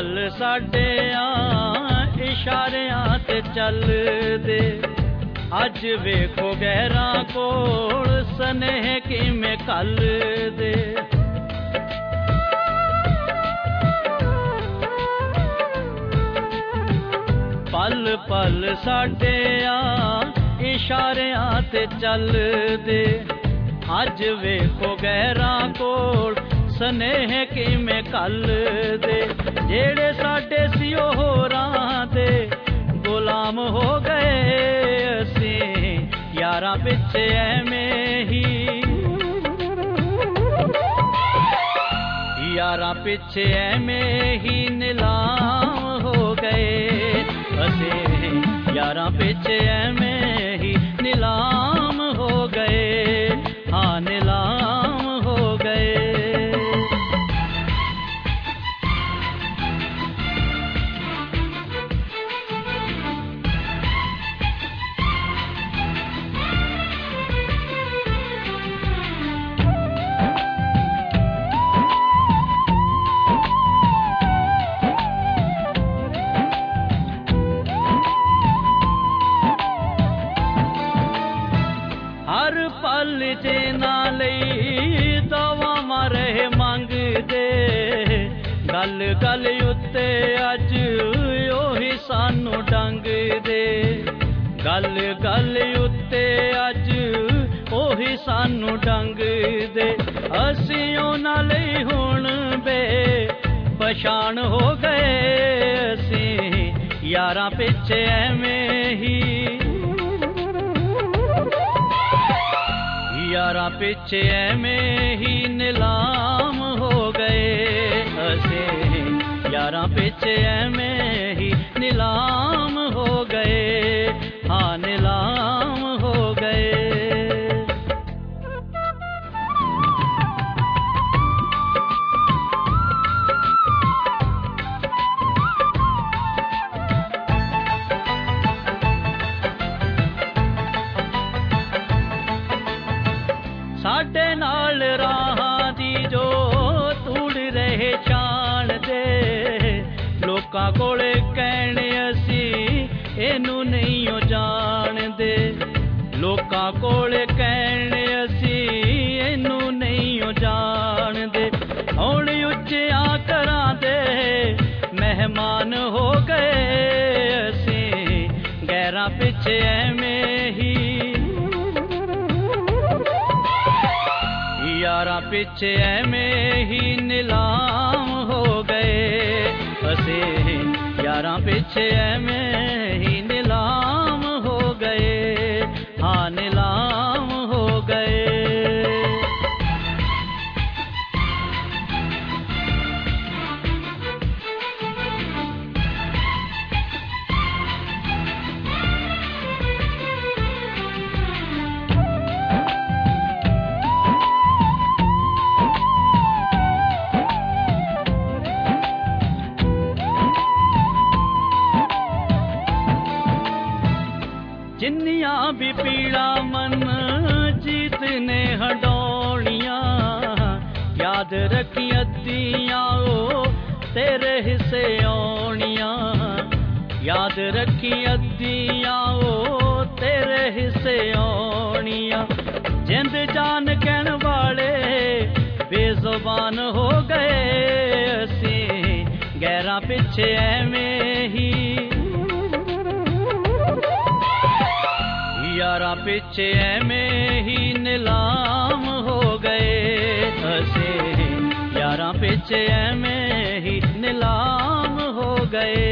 पल साडियां इशारियां ते चलदे, अज वेखो गैरां कोल सनेह किवें कलदे। पल पल साडियां इशारियां ते चलदे, अज वेखो गैरां कोल सनेह किवें कलदे। जेड़े साडे सी ओह होरां दे गुलाम हो गए असीं यारां पिछे ऐवें ही, यारां पिछे ऐवें ही नीलाम हो गए असीं, यारां पिछे ऐवें ही नीलाम हो गए, हाँ नीलाम हो गए। हर पल जिन्ना लई दवावां रहे मंगदे, गल गल उत्ते अज ओही सानू डंगदे, गल गल उत्ते अज ओही सानू डंगदे। असीं उन्हां लई हुण बे पछाण हो गए असीं यारां पिछे ऐवें ही, यारां पिछे ऐवें ही नीलाम हो गए असीं, यारां पिछे ऐवें ही नीलाम हो गए, हाँ नीलाम हो गए। साडे नाल राहां दी जो तूड़ रहे शान दे, लोकां कोले कहने असीं एनू नहीं ओ जाणदे, लोकां कोले कहने असीं एनू नहीं ओ जाणदे। हुण उच्चियां घरां दे मेहमान हो गए असीं गैरां पिछे ऐवें ही, यारां पिछे ऐवें ही नीलाम हो गए असीं, यारां पिछे ऐवें ही नीलाम हो गए, हाँ नीलाम हो गए। जिन्नियां भी पीड़ा मन जीत ने हडौनियां, याद रखी अद्दियां ओ तेरे हिस्से औनियां, याद रखी अद्दियां ओ तेरे हिस्से औनियां। जिंद जान कहन वाले बेजुबान हो गए असीं गैरां पिछे ऐवें ही, यारां पिछे ऐवें ही नीलाम हो गए असीं, यारां पिछे ऐवें ही नीलाम हो गए,